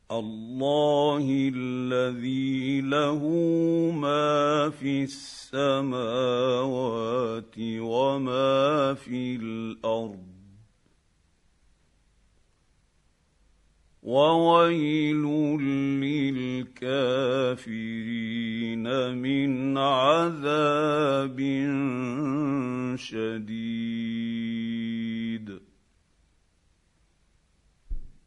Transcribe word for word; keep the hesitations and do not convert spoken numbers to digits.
الله الذي له ما في السماوات وما في الارض وويل للكافرين من عذاب شديد.